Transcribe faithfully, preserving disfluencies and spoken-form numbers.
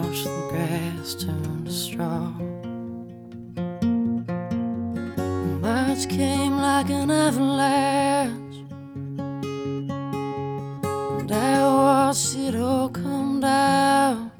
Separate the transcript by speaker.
Speaker 1: watched the grass turn to straw. March came like an avalanche, and I watched it all come down.